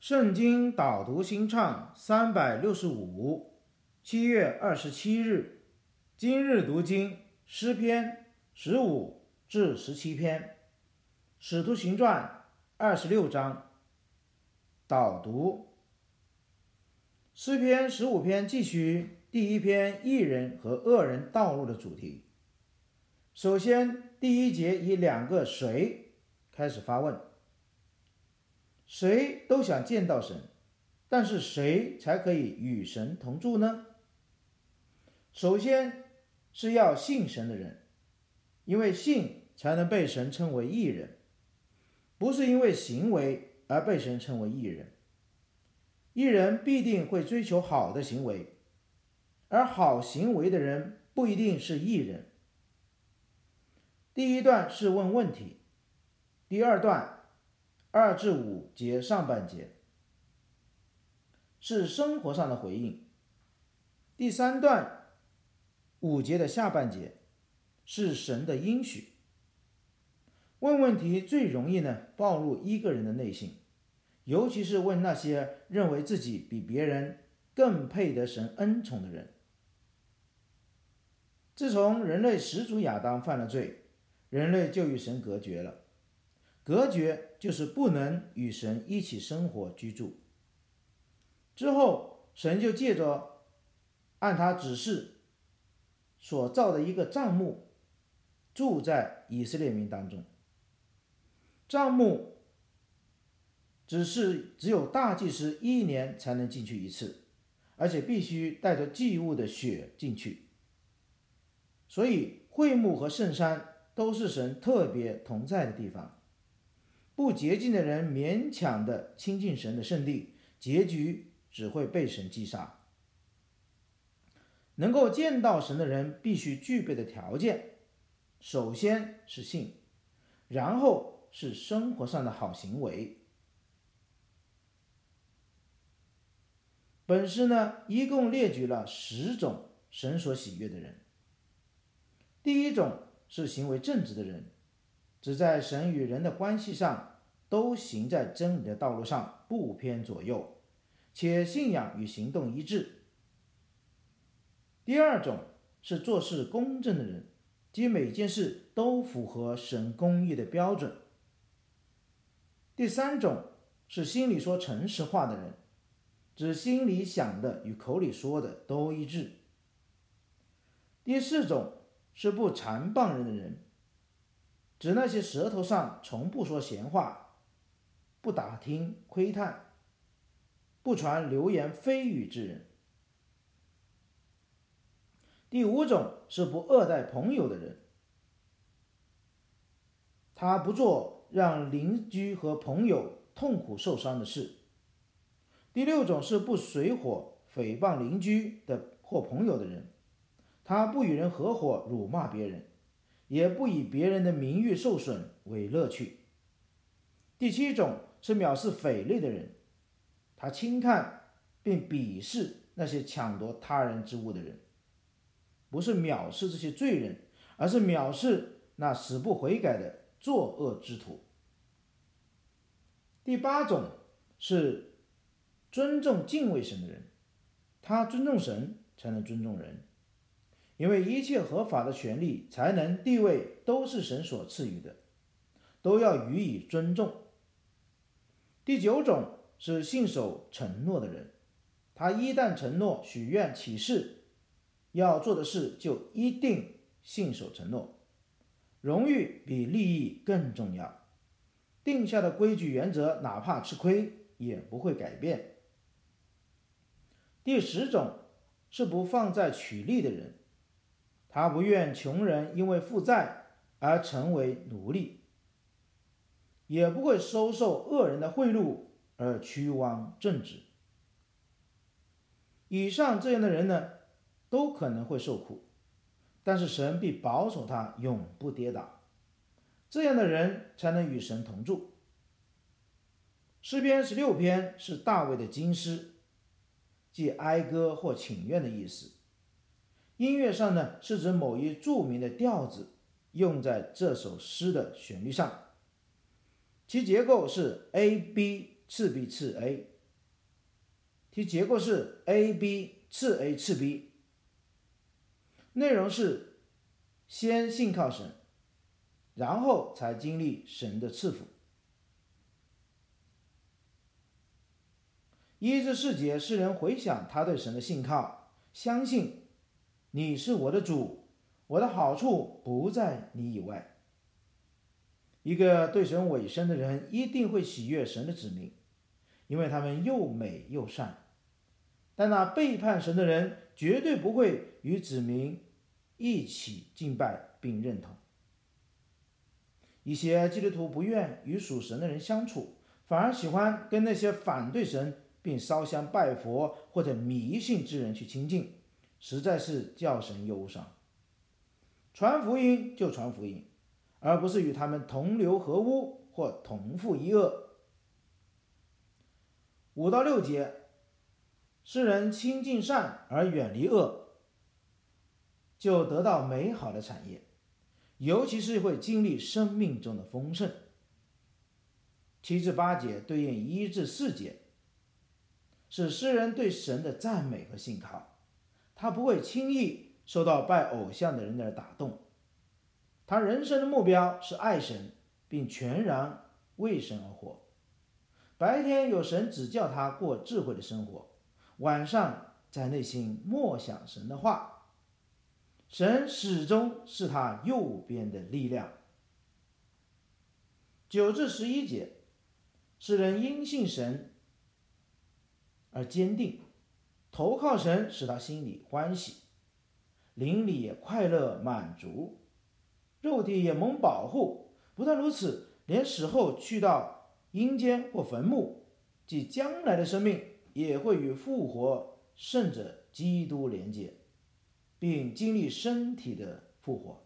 圣经导读新唱365，7月27日，今日读经诗篇15至17篇，使徒行传26章。导读诗篇15篇继续第一篇义人和恶人道路的主题。首先，第一节以两个谁开始发问。谁都想见到神，但是谁才可以与神同住呢？首先是要信神的人，因为信才能被神称为义人，不是因为行为而被神称为义人。义人必定会追求好的行为，而好行为的人不一定是义人。第一段是问问题，第二段2至5节上半节是生活上的回应，第三段5节的下半节是神的应许。问问题最容易暴露一个人的内心，尤其是问那些认为自己比别人更配得神恩宠的人。自从人类始祖亚当犯了罪，人类就与神隔绝了。隔绝就是不能与神一起生活居住。之后，神就借着按他指示所造的一个帐幕，住在以色列民当中。帐幕只有大祭司1年才能进去一次，而且必须带着祭物的血进去。所以会幕和圣山都是神特别同在的地方。不洁净的人勉强的亲近神的圣地，结局只会被神击杀。能够见到神的人必须具备的条件，首先是信，然后是生活上的好行为。本诗一共列举了10种神所喜悦的人。第一种是行为正直的人，只在神与人的关系上都行在真理的道路上，不偏左右，且信仰与行动一致。第二种是做事公正的人，即每件事都符合神公义的标准。第三种是心里说诚实话的人，指心里想的与口里说的都一致。第四种是不缠谤人的人，指那些舌头上从不说闲话，不打听窥探，不传流言蜚语之人。第五种是不恶待朋友的人，他不做让邻居和朋友痛苦受伤的事。第六种是不随伙诽谤邻居的或朋友的人，他不与人合伙辱骂别人，也不以别人的名誉受损为乐趣。第七种是藐视匪类的人，他轻看并鄙视那些抢夺他人之物的人，不是藐视这些罪人，而是藐视那死不悔改的作恶之徒。第八种是尊重敬畏神的人，他尊重神才能尊重人，因为一切合法的权利、才能、地位都是神所赐予的，都要予以尊重。第九种是信守承诺的人，他一旦承诺、许愿、起誓要做的事，就一定信守承诺。荣誉比利益更重要，定下的规矩原则哪怕吃亏也不会改变。第10种是不放债取利的人，他不愿穷人因为负债而成为奴隶，也不会收受恶人的贿赂而屈枉正直。以上这样的人都可能会受苦，但是神必保守他永不跌倒，这样的人才能与神同住。诗篇16篇是大卫的金诗，即哀歌或请愿的意思。音乐上是指某一著名的调子用在这首诗的旋律上，其结构是 A B 次 B 次 A， 其结构是 A、B 次 A 次 B， 内容是先信靠神，然后才经历神的赐福。1至4节，诗人回想他对神的信靠，相信你是我的主，我的好处不在你以外。一个对神委身的人一定会喜悦神的子民，因为他们又美又善。但那背叛神的人绝对不会与子民一起敬拜并认同。一些基督徒不愿与属神的人相处，反而喜欢跟那些反对神并烧香拜佛或者迷信之人去亲近，实在是叫神忧伤。传福音就传福音，而不是与他们同流合污或同负一恶。5到6节，诗人亲近善而远离恶，就得到美好的产业，尤其是会经历生命中的丰盛。7至8节对应1至4节，是诗人对神的赞美和信靠，他不会轻易受到拜偶像的人的打动。他人生的目标是爱神，并全然为神而活。白天有神指教他过智慧的生活，晚上在内心默想神的话。神始终是他右边的力量。9至11节，诗人因信神而坚定，投靠神使他心里欢喜，灵里也快乐满足，肉体也蒙保护。不但如此，连死后去到阴间或坟墓，即将来的生命也会与复活圣者基督连结，并经历身体的复活。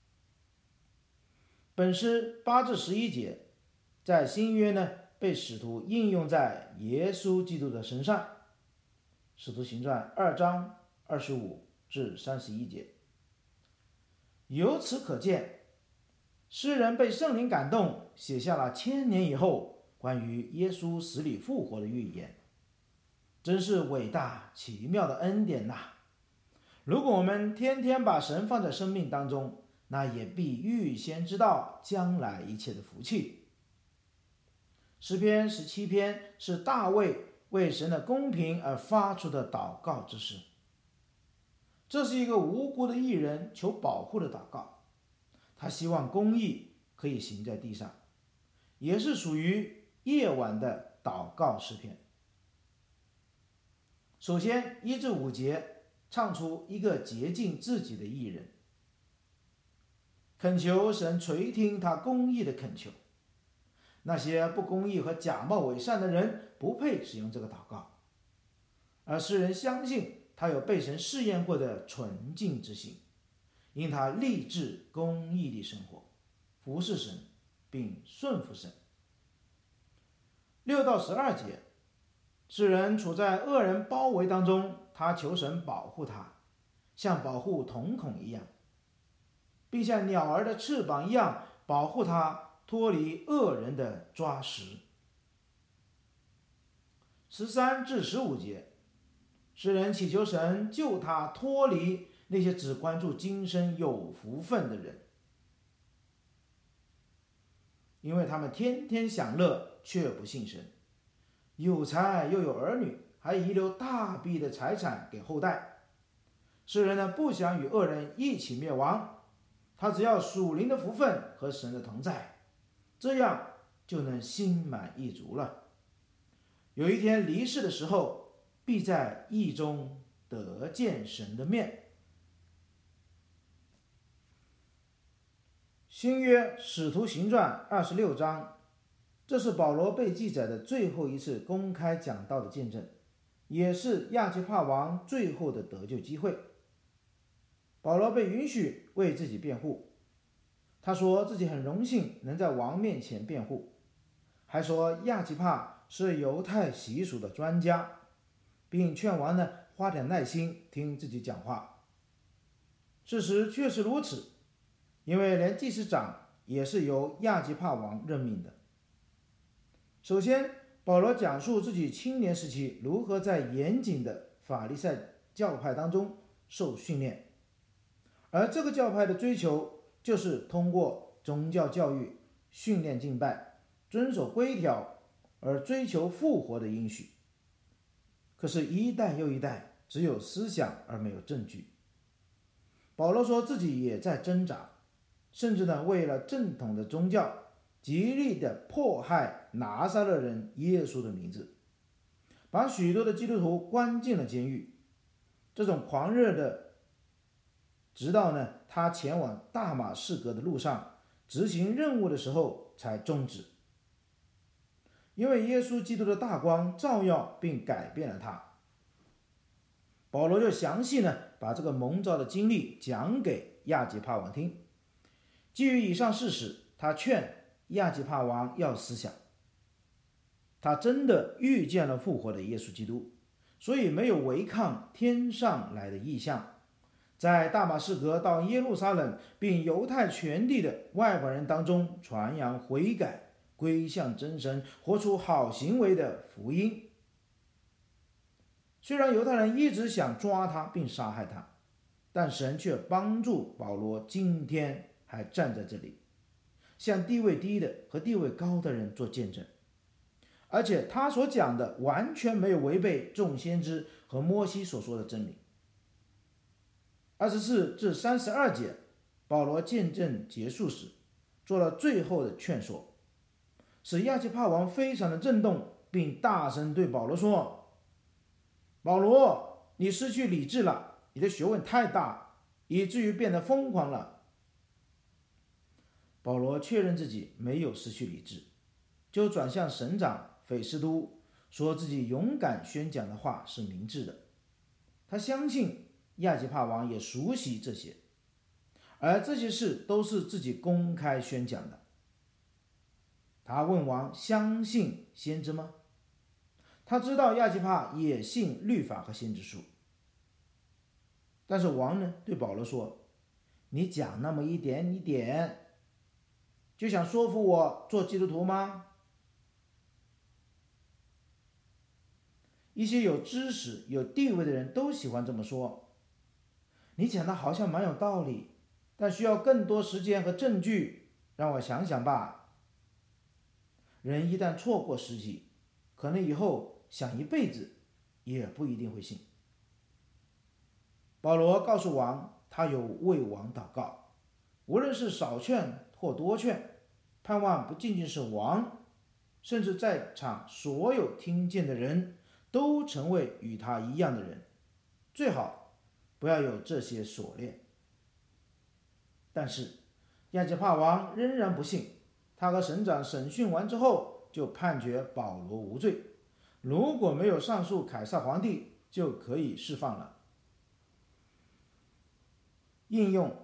本诗8至11节在新约被使徒应用在耶稣基督的身上。使徒行传2章25至31节。由此可见，诗人被圣灵感动，写下了1000年以后关于耶稣死里复活的预言，真是伟大奇妙的恩典呐！如果我们天天把神放在生命当中，那也必预先知道将来一切的福气。诗篇17篇是大卫为神的公平而发出的祷告之诗，这是一个无辜的义人求保护的祷告，他希望公义可以行在地上，也是属于夜晚的祷告诗篇。首先1至5节唱出一个洁净自己的义人，恳求神垂听他公义的恳求。那些不公义和假冒伪善的人不配使用这个祷告，而诗人相信他有被神试验过的纯净之心，因他立志公义地生活，服侍神并顺服神。6到12节，诗人处在恶人包围当中，他求神保护他，像保护瞳孔一样，并像鸟儿的翅膀一样保护他脱离恶人的抓食。13至15节，诗人祈求神救他脱离那些只关注今生有福分的人，因为他们天天享乐却不信神，有财又有儿女，还遗留大笔的财产给后代。诗人不想与恶人一起灭亡，他只要属灵的福分和神的同在，这样就能心满意足了。有一天离世的时候，必在义中得见神的面。新约使徒行传26章，这是保罗被记载的最后一次公开讲道的见证，也是亚基帕王最后的得救机会。保罗被允许为自己辩护，他说自己很荣幸能在王面前辩护，还说亚基帕是犹太习俗的专家，并劝王花点耐心听自己讲话。事实确实如此，因为连祭司长也是由亚基帕王任命的。首先， 保罗讲述自己青年时期如何在严谨的法利赛教派当中受训练，而这个教派的追求就是通过宗教教育、训练敬拜、遵守规条而追求复活的应许。可是，一代又一代，只有思想而没有证据。保罗说自己也在挣扎，甚至呢，为了正统的宗教，极力的迫害拿撒勒人耶稣的名字，把许多的基督徒关进了监狱。这种狂热的，直到呢他前往大马士革的路上执行任务的时候才终止。因为耶稣基督的大光照耀并改变了他，保罗就详细呢把这个蒙召的经历讲给亚基帕王听。基于以上事实，他劝亚基帕王要思想，他真的遇见了复活的耶稣基督，所以没有违抗天上来的异象，在大马士革到耶路撒冷并犹太全地的外邦人当中传扬悔改、归向真神、活出好行为的福音。虽然犹太人一直想抓他并杀害他，但神却帮助保罗今天还站在这里，向地位低的和地位高的人做见证。而且他所讲的完全没有违背众先知和摩西所说的真理。24至32节，保罗见证结束时做了最后的劝说，使亚基帕王非常的震动，并大声对保罗说：保罗，你失去理智了，你的学问太大，以至于变得疯狂了。保罗确认自己没有失去理智，就转向省长斐斯都，说自己勇敢宣讲的话是明智的。他相信亚基帕王也熟悉这些，而这些事都是自己公开宣讲的。他问王相信先知吗？他知道亚基帕也信律法和先知书，但是王呢对保罗说：你讲那么一点点，就想说服我做基督徒吗？一些有知识、有地位的人都喜欢这么说。你讲的好像蛮有道理，但需要更多时间和证据，让我想想吧。人一旦错过时机，可能以后想一辈子也不一定会信。保罗告诉王，他有为王祷告，无论是少劝或多劝，盼望不仅仅是王，甚至在场所有听见的人都成为与他一样的人，最好不要有这些锁链。但是亚基帕王仍然不信，他和省长审讯完之后就判决保罗无罪，如果没有上诉凯撒皇帝，就可以释放了。应用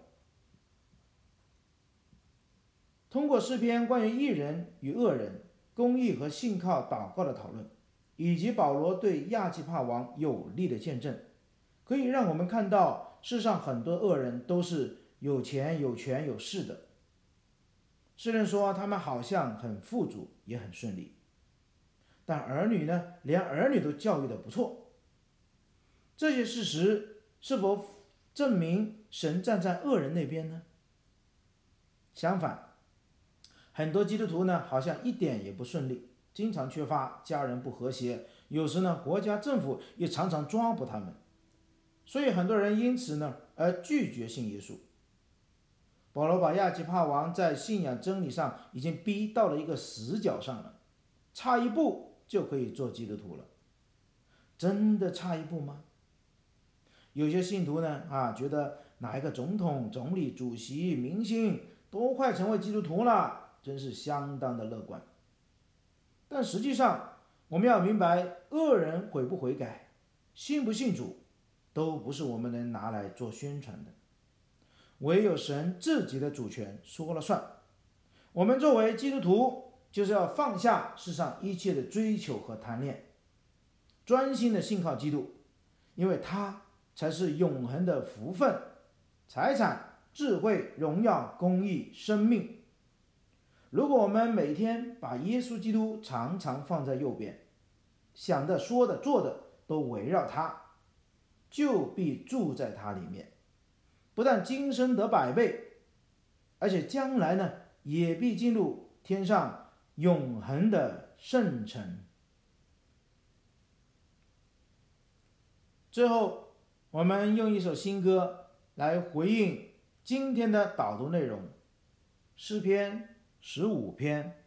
通过诗篇关于义人与恶人、公义和信靠祷告的讨论，以及保罗对亚基帕王有力的见证，可以让我们看到世上很多恶人都是有钱有权有势的。诗人说他们好像很富足也很顺利，但儿女呢，连儿女都教育得不错。这些事实是否证明神站在恶人那边呢？相反，很多基督徒呢好像一点也不顺利，经常缺乏，家人不和谐，有时呢国家政府也常常抓捕他们，所以很多人因此呢而拒绝信耶稣。保罗把亚基帕王在信仰真理上已经逼到了一个死角上了，差一步就可以做基督徒了。真的差一步吗？有些信徒呢觉得哪一个总统、总理、主席、明星都快成为基督徒了，真是相当的乐观。但实际上我们要明白，恶人悔不悔改、信不信主，都不是我们能拿来做宣传的，唯有神自己的主权说了算。我们作为基督徒，就是要放下世上一切的追求和贪恋，专心的信靠基督，因为他才是永恒的福分、财产、智慧、荣耀、公义、生命。 如果我们每天把耶稣基督常常放在右边，想的、说的、做的都围绕他，就必住在他里面，不但今生得百倍，而且将来呢，也必进入天上永恒的圣城。最后，我们用一首新歌来回应今天的导读内容，诗篇15篇